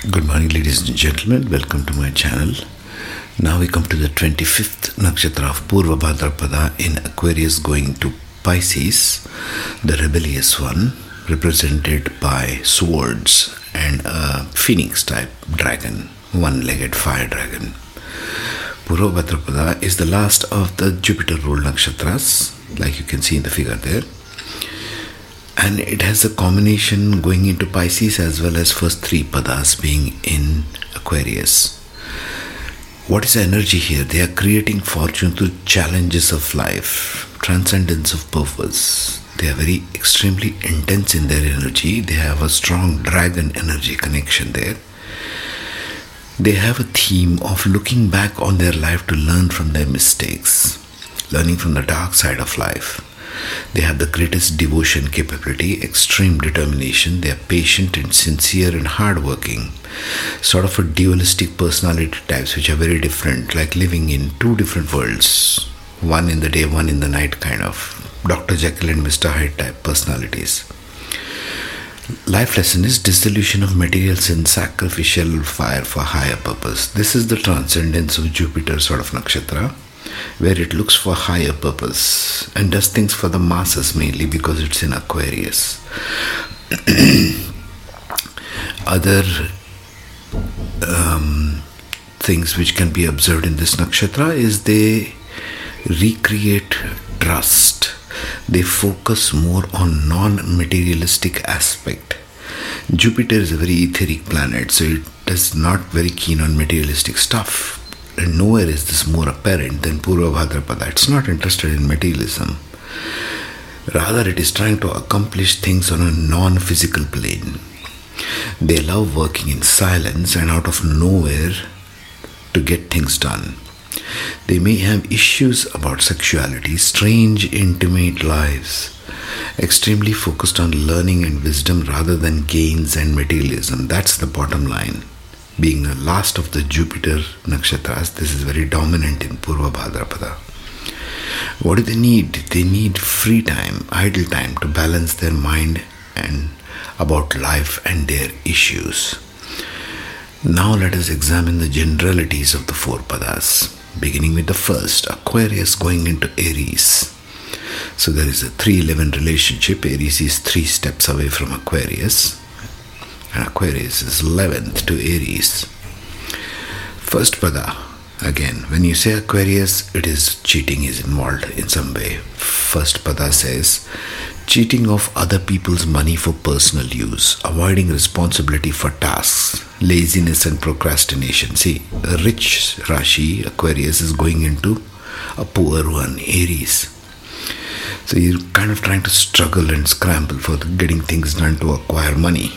Good morning, ladies and gentlemen. Welcome to my channel. Now we come to the 25th nakshatra of Purva Bhadrapada in Aquarius going to Pisces, the rebellious one, represented by swords and a phoenix type dragon, one-legged fire dragon. Purva Bhadrapada is the last of the Jupiter-ruled nakshatras, like you can see in the figure there. And it has a combination going into Pisces as well as first three padas being in Aquarius. What is the energy here? They are creating fortune through challenges of life, transcendence of purpose. They are very extremely intense in their energy. They have a strong dragon energy connection there. They have a theme of looking back on their life to learn from their mistakes, learning from the dark side of life. They have the greatest devotion capability, extreme determination. They are patient and sincere and hardworking. Sort of a dualistic personality types which are very different, like living in two different worlds. One in the day, one in the night kind of. Dr. Jekyll and Mr. Hyde type personalities. Life lesson is dissolution of materials and sacrificial fire for higher purpose. This is the transcendence of Jupiter sort of nakshatra, where it looks for higher purpose and does things for the masses mainly because it's in Aquarius. Other things which can be observed in this nakshatra is they recreate trust. They focus more on non-materialistic aspect. Jupiter is a very etheric planet, so it is not very keen on materialistic stuff. And nowhere is this more apparent than Purva Bhadrapada. It's not interested in materialism. Rather, it is trying to accomplish things on a non-physical plane. They love working in silence and out of nowhere to get things done. They may have issues about sexuality, strange, intimate lives, extremely focused on learning and wisdom rather than gains and materialism. That's the bottom line. Being the last of the Jupiter nakshatras, this is very dominant in Purva Bhadrapada. What do they need? They need free time, idle time to balance their mind and about life and their issues. Now let us examine the generalities of the four padas, beginning with the first, Aquarius going into Aries. So there is a 3-11 relationship. Aries is 3 steps away from Aquarius. And Aquarius is 11th to Aries. First pada, again, when you say Aquarius, it is cheating is involved in some way. First pada says, cheating of other people's money for personal use, avoiding responsibility for tasks, laziness and procrastination. See, a rich Rashi, Aquarius, is going into a poor one, Aries. So you're kind of trying to struggle and scramble for getting things done to acquire money.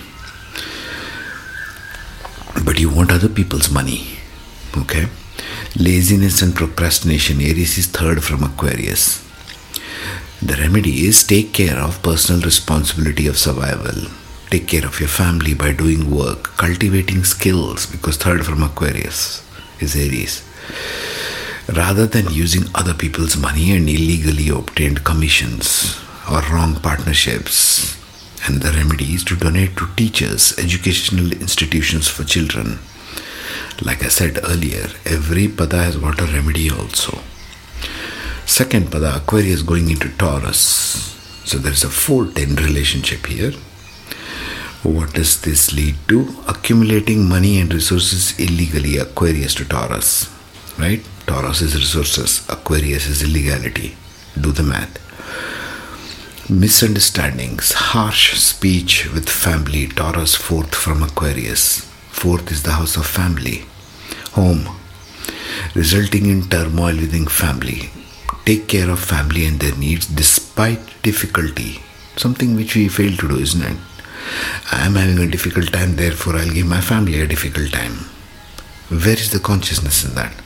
But you want other people's money. Okay? Laziness and procrastination. Aries is 3rd from Aquarius. The remedy is take care of personal responsibility of survival. Take care of your family by doing work, cultivating skills, because 3rd from Aquarius is Aries. Rather than using other people's money and illegally obtained commissions or wrong partnerships. And the remedy is to donate to teachers, educational institutions for children. Like I said earlier, every pada has got a remedy also. Second pada, Aquarius going into Taurus. So there is a 4-10 relationship here. What does this lead to? Accumulating money and resources illegally, Aquarius to Taurus. Right? Taurus is resources, Aquarius is illegality. Do the math. Misunderstandings, harsh speech with family, Taurus 4th from Aquarius. 4th is the house of family, home, resulting in turmoil within family. Take care of family and their needs despite difficulty. Something which we fail to do, isn't it? I am having a difficult time, therefore I'll give my family a difficult time. Where is the consciousness in that?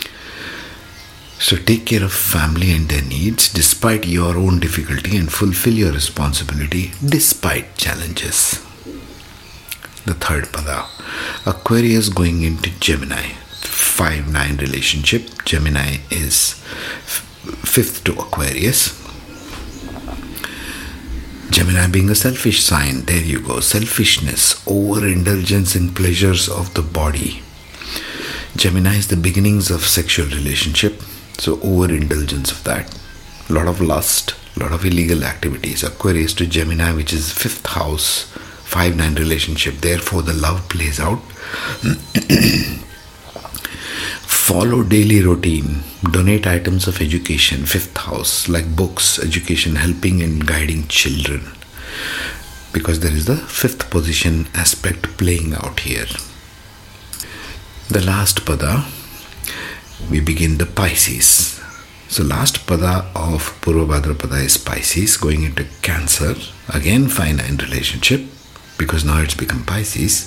So take care of family and their needs despite your own difficulty and fulfill your responsibility despite challenges. The third pada, Aquarius going into Gemini. 5-9 relationship. Gemini is 5th to Aquarius. Gemini being a selfish sign, there you go. Selfishness, overindulgence in pleasures of the body. Gemini is the beginnings of sexual relationship, so overindulgence of that. A lot of lust, a lot of illegal activities. Aquarius to Gemini, which is 5th house, 5-9 relationship. Therefore, the love plays out. Follow daily routine. Donate items of education, 5th house, like books, education, helping and guiding children. Because there is the 5th position aspect playing out here. The last pada, we begin the Pisces. So last pada of Purva Bhadrapada is Pisces, going into Cancer. Again, 5-9 relationship, because now it's become Pisces.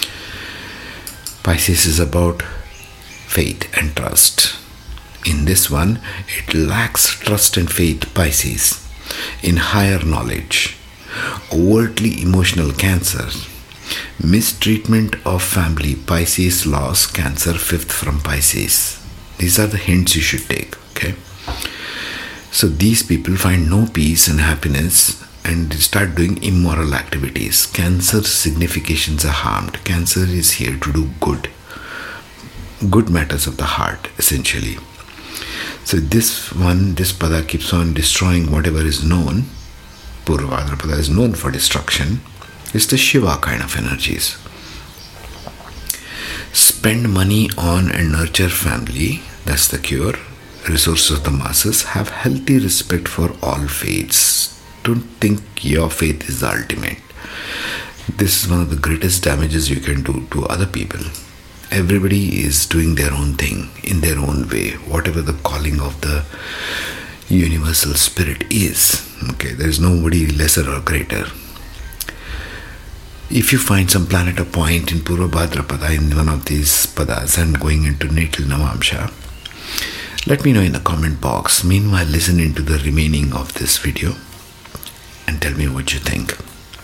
Pisces is about faith and trust. In this one, it lacks trust and faith, Pisces, in higher knowledge. Overtly emotional, Cancer. Mistreatment of family, Pisces, loss, Cancer, 5th from Pisces. These are the hints you should take, okay? So these people find no peace and happiness and start doing immoral activities. Cancer's significations are harmed. Cancer is here to do good matters of the heart, essentially. So this pada keeps on destroying whatever is known. Purva Bhadrapada is known for destruction. It's the Shiva kind of energies. Spend money on and nurture family. That's the cure. Resources of the masses. Have healthy respect for all faiths. Don't think your faith is the ultimate. This is one of the greatest damages you can do to other people. Everybody is doing their own thing in their own way, whatever the calling of the universal spirit is. Okay, there is nobody lesser or greater. If you find some planet or point in Purva Bhadrapada in one of these padas and going into natal Navamsha, let me know in the comment box. Meanwhile, listen into the remaining of this video and tell me what you think.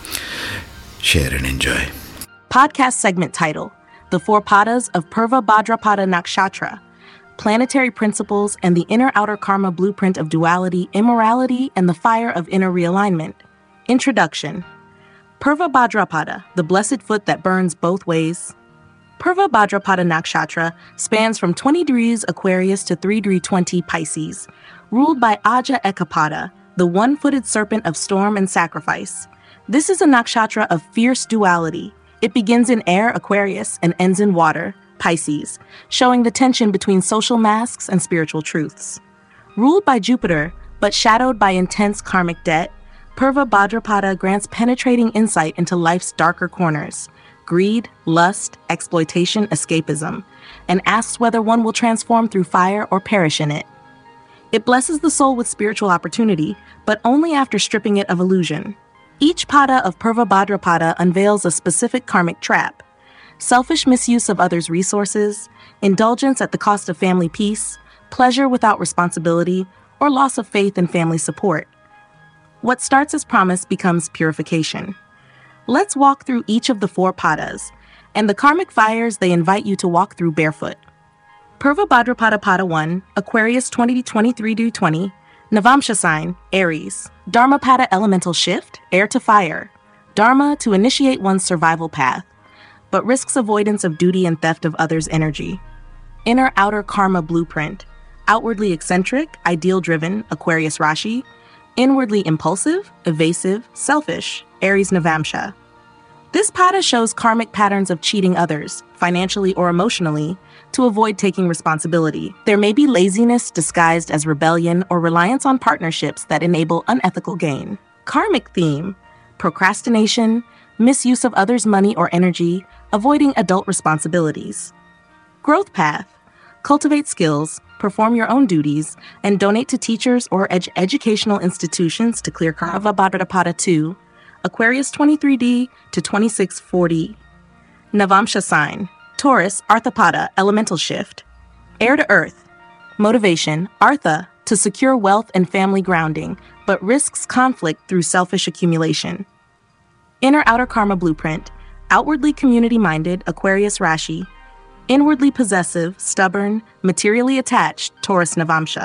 Share and enjoy. Podcast segment title: The 4 Padas of Purva Bhadrapada Nakshatra, Planetary Principles and the Inner-Outer Karma Blueprint of Duality, Immorality, and the Fire of Inner Realignment. Introduction. Purva Bhadrapada, the blessed foot that burns both ways. Purva Bhadrapada Nakshatra spans from 20 degrees Aquarius to 3 degrees 20 Pisces, ruled by Aja Ekapada, the one-footed serpent of storm and sacrifice. This is a nakshatra of fierce duality. It begins in air, Aquarius, and ends in water, Pisces, showing the tension between social masks and spiritual truths. Ruled by Jupiter, but shadowed by intense karmic debt, Purva Bhadrapada grants penetrating insight into life's darker corners, greed, lust, exploitation, escapism, and asks whether one will transform through fire or perish in it. It blesses the soul with spiritual opportunity, but only after stripping it of illusion. Each pada of Purva Bhadrapada unveils a specific karmic trap: selfish misuse of others' resources, indulgence at the cost of family peace, pleasure without responsibility, or loss of faith and family support. What starts as promise becomes purification. Let's walk through each of the 4 padas and the karmic fires they invite you to walk through barefoot. Purva Bhadrapada Pada 1, Aquarius 20-23-20, Navamsha sign, Aries. Dharmapada elemental shift, air to fire. Dharma to initiate one's survival path, but risks avoidance of duty and theft of others' energy. Inner-outer karma blueprint, outwardly eccentric, ideal-driven, Aquarius Rashi. Inwardly impulsive, evasive, selfish, Aries Navamsha. This pada shows karmic patterns of cheating others, financially or emotionally, to avoid taking responsibility. There may be laziness disguised as rebellion or reliance on partnerships that enable unethical gain. Karmic theme: procrastination, misuse of others' money or energy, avoiding adult responsibilities. Growth path: cultivate skills, perform your own duties, and donate to teachers or educational institutions to clear Purva Bhadrapada 2, Aquarius 23D to 2640. Navamsha sign, Taurus Arthapada elemental shift. Air to earth. Motivation, Artha, to secure wealth and family grounding, but risks conflict through selfish accumulation. Inner-outer karma blueprint, outwardly community-minded, Aquarius Rashi. Inwardly possessive, stubborn, materially attached, Taurus Navamsha.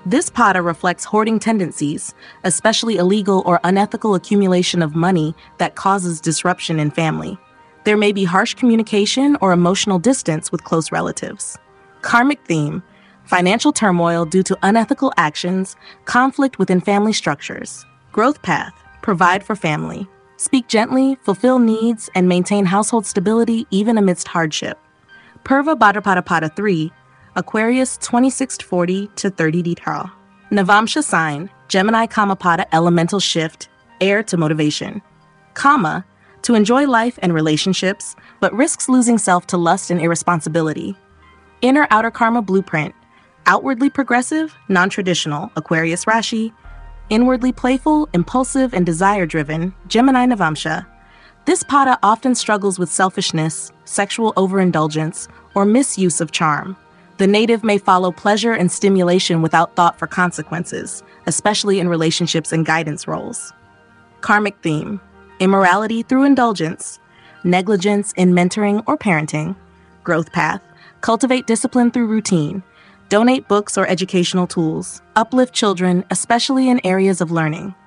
This pada reflects hoarding tendencies, especially illegal or unethical accumulation of money that causes disruption in family. There may be harsh communication or emotional distance with close relatives. Karmic theme: financial turmoil due to unethical actions, conflict within family structures. Growth path: provide for family. Speak gently, fulfill needs, and maintain household stability even amidst hardship. Purva Bhadrapada Pada 3, Aquarius 2640 to 30 Ditra. Navamsha sign: Gemini Kamapada elemental shift, air to motivation. Kama: to enjoy life and relationships, but risks losing self to lust and irresponsibility. Inner outer karma blueprint: outwardly progressive, non-traditional, Aquarius Rashi. Inwardly playful, impulsive, and desire-driven, Gemini Navamsha. This pada often struggles with selfishness, sexual overindulgence, or misuse of charm. The native may follow pleasure and stimulation without thought for consequences, especially in relationships and guidance roles. Karmic theme: immorality through indulgence, negligence in mentoring or parenting. Growth path: cultivate discipline through routine. Donate books or educational tools. Uplift children, especially in areas of learning.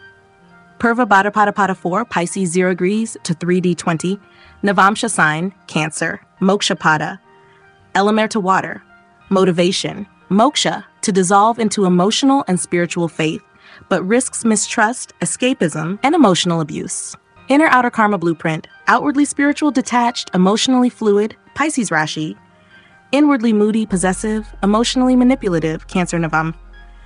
Purva Bhadrapada Pada 4, Pisces 0 degrees to 3D20. Navamsha sign: Cancer. Moksha pada: element to water. Motivation: moksha, to dissolve into emotional and spiritual faith, but risks mistrust, escapism, and emotional abuse. Inner outer karma blueprint: outwardly spiritual, detached, emotionally fluid, Pisces Rashi. Inwardly moody, possessive, emotionally manipulative, Cancer Navam.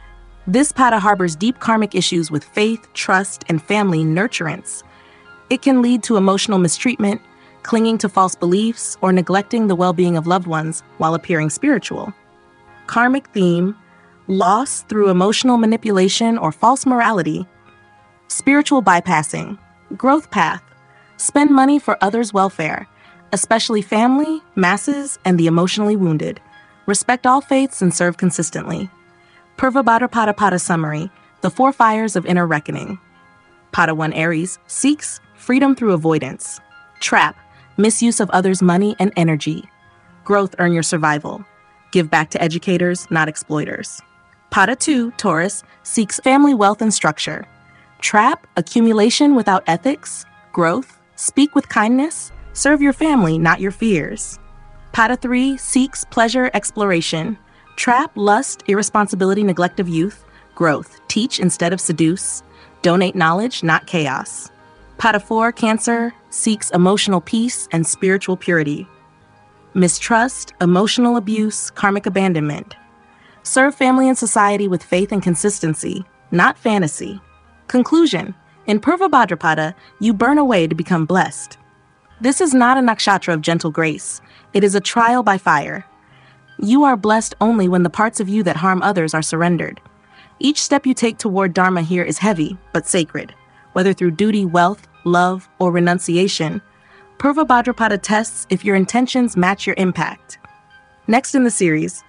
This pada harbors deep karmic issues with faith, trust, and family nurturance. It can lead to emotional mistreatment, clinging to false beliefs, or neglecting the well-being of loved ones while appearing spiritual. Karmic theme: loss through emotional manipulation or false morality. Spiritual bypassing. Growth path: spend money for others' welfare, especially family, masses, and the emotionally wounded. Respect all faiths and serve consistently. Purva Bhadrapada Pada summary: the 4 fires of inner reckoning. Pada 1 Aries seeks freedom through avoidance. Trap: misuse of others' money and energy. Growth: earn your survival. Give back to educators, not exploiters. Pada 2 Taurus seeks family wealth and structure. Trap: accumulation without ethics. Growth: speak with kindness. Serve your family, not your fears. Pada 3 seeks pleasure, exploration. Trap: lust, irresponsibility, neglect of youth. Growth: teach instead of seduce. Donate knowledge, not chaos. Pada 4 Cancer seeks emotional peace and spiritual purity. Mistrust, emotional abuse, karmic abandonment. Serve family and society with faith and consistency, not fantasy. Conclusion: in Purva Bhadrapada, you burn away to become blessed. This is not a nakshatra of gentle grace. It is a trial by fire. You are blessed only when the parts of you that harm others are surrendered. Each step you take toward Dharma here is heavy, but sacred. Whether through duty, wealth, love, or renunciation, Purva Bhadrapada tests if your intentions match your impact. Next in the series,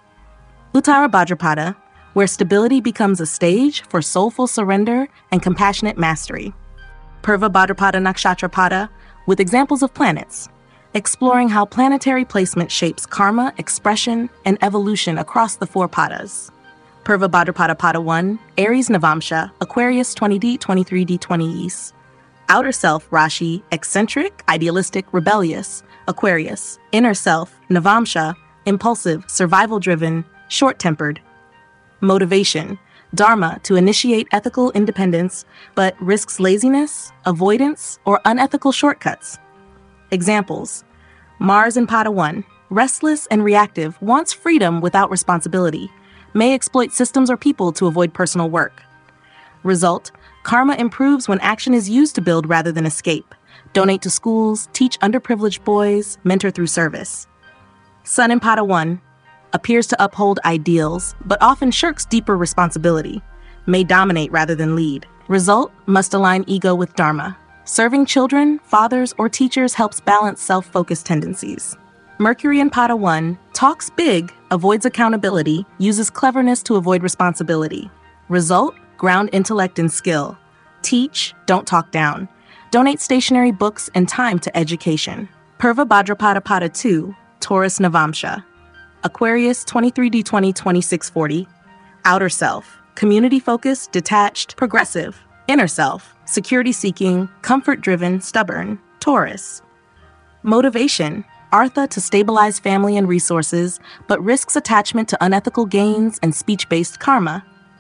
Uttara Bhadrapada, where stability becomes a stage for soulful surrender and compassionate mastery. Purva Bhadrapada Nakshatra Pada, with examples of planets, exploring how planetary placement shapes karma, expression, and evolution across the 4 padas. Purva Bhadrapada Pada 1, Aries Navamsha, Aquarius 20D, 23D, 20Es. Outer self, Rashi, eccentric, idealistic, rebellious, Aquarius. Inner self, Navamsha, impulsive, survival-driven, short-tempered. Motivation, Dharma, to initiate ethical independence, but risks laziness, avoidance, or unethical shortcuts. Examples: Mars in Pada 1, restless and reactive, wants freedom without responsibility, may exploit systems or people to avoid personal work. Result: karma improves when action is used to build rather than escape. Donate to schools, teach underprivileged boys, mentor through service. Sun in Pada 1, appears to uphold ideals, but often shirks deeper responsibility, may dominate rather than lead. Result: must align ego with Dharma. Serving children, fathers, or teachers helps balance self-focused tendencies. Mercury in Pada 1, talks big, avoids accountability, uses cleverness to avoid responsibility. Result: ground intellect and skill. Teach, don't talk down. Donate stationery, books, and time to education. Purva Bhadrapada Pada 2, Taurus Navamsha. Aquarius 23D20 2640. Outer self, community-focused, detached, progressive. Inner self, security-seeking, comfort-driven, stubborn, Taurus. Motivation, Artha to stabilize family and resources, but risks attachment to unethical gains and speech-based karma.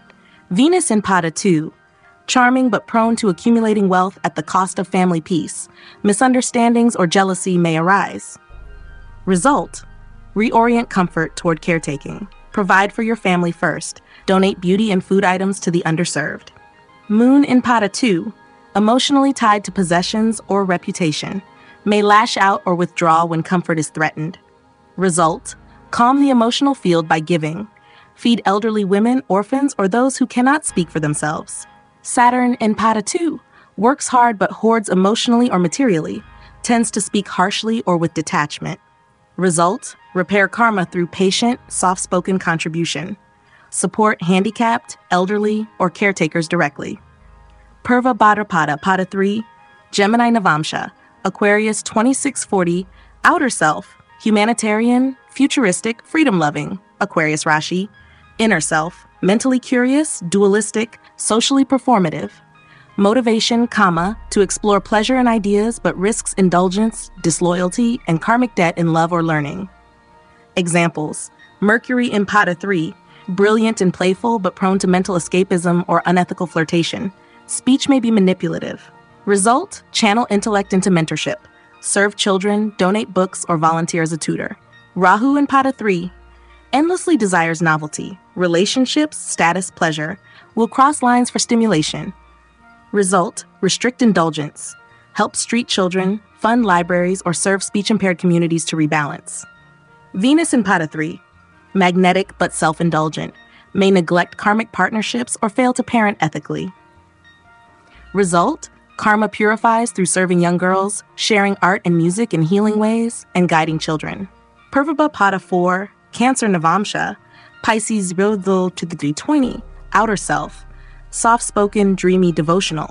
Venus in Pada 2, charming but prone to accumulating wealth at the cost of family peace. Misunderstandings or jealousy may arise. Result, reorient comfort toward caretaking. Provide for your family first. Donate beauty and food items to the underserved. Moon in Pada 2, emotionally tied to possessions or reputation. May lash out or withdraw when comfort is threatened. Result, calm the emotional field by giving. Feed elderly women, orphans, or those who cannot speak for themselves. Saturn in Pada 2, works hard but hoards emotionally or materially. Tends to speak harshly or with detachment. Result, repair karma through patient, soft-spoken contribution. Support handicapped, elderly, or caretakers directly. Purva Bhadrapada, Pada 3, Gemini Navamsha, Aquarius 2640, outer self, humanitarian, futuristic, freedom-loving, Aquarius Rashi. Inner self, mentally curious, dualistic, socially performative. Motivation, kama, to explore pleasure and ideas but risks indulgence, disloyalty, and karmic debt in love or learning. Examples, Mercury in Pada 3, brilliant and playful but prone to mental escapism or unethical flirtation. Speech may be manipulative. Result, channel intellect into mentorship. Serve children, donate books, or volunteer as a tutor. Rahu in Pada 3, endlessly desires novelty. Relationships, status, pleasure. Will cross lines for stimulation. Result, restrict indulgence. Help street children, fund libraries, or serve speech-impaired communities to rebalance. Venus in Pada 3, magnetic but self-indulgent. May neglect karmic partnerships or fail to parent ethically. Result, karma purifies through serving young girls, sharing art and music in healing ways, and guiding children. Purva Pada 4, Cancer Navamsha, Pisces Rodil to the 320, outer self, soft-spoken, dreamy, devotional.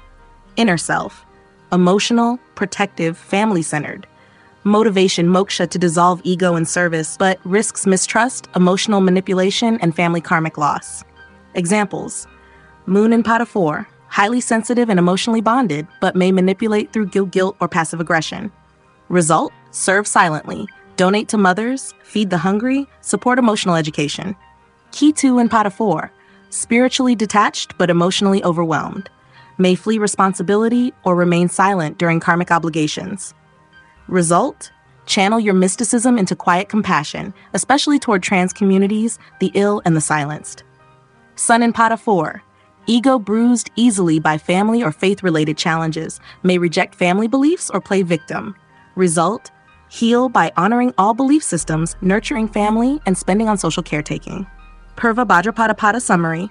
Inner self, emotional, protective, family-centered. Motivation, moksha, to dissolve ego in service, but risks mistrust, emotional manipulation, and family karmic loss. Examples, Moon in Pada 4, highly sensitive and emotionally bonded, but may manipulate through guilt or passive aggression. Result, serve silently, donate to mothers, feed the hungry, support emotional education. Ketu in Pada 4, spiritually detached but emotionally overwhelmed. May flee responsibility or remain silent during karmic obligations. Result, channel your mysticism into quiet compassion, especially toward trans communities, the ill, and the silenced. Sun in Pada 4, ego bruised easily by family or faith-related challenges, may reject family beliefs or play victim. Result, heal by honoring all belief systems, nurturing family, and spending on social caretaking. Purva Bhadrapada Pada summary,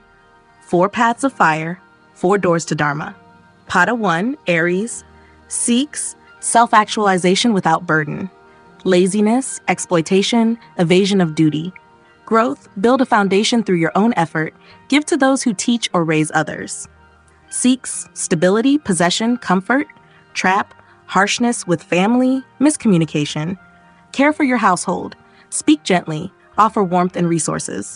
4 paths of fire, 4 doors to Dharma. Pada 1, Aries, seeks self-actualization without burden. Laziness, exploitation, evasion of duty. Growth, build a foundation through your own effort, give to those who teach or raise others. Seeks stability, possession, comfort. Trap, harshness with family, miscommunication. Care for your household, speak gently, offer warmth and resources.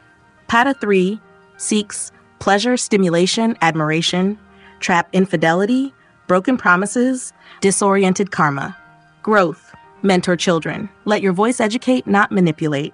Pada 3, seeks pleasure, stimulation, admiration. Trap, infidelity, broken promises, disoriented karma. Growth, mentor children. Let your voice educate, not manipulate.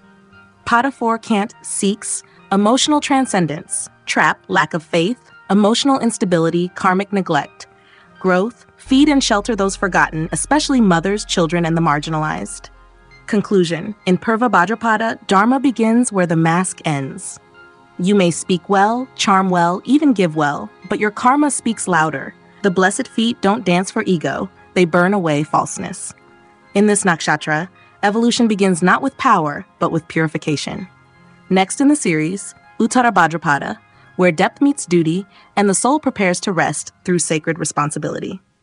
Pada 4, Cant, seeks emotional transcendence. Trap, lack of faith, emotional instability, karmic neglect. Growth, feed and shelter those forgotten, especially mothers, children, and the marginalized. Conclusion, in Purva Bhadrapada, Dharma begins where the mask ends. You may speak well, charm well, even give well, but your karma speaks louder. The blessed feet don't dance for ego, they burn away falseness. In this nakshatra, evolution begins not with power, but with purification. Next in the series, Uttara Bhadrapada, where depth meets duty and the soul prepares to rest through sacred responsibility.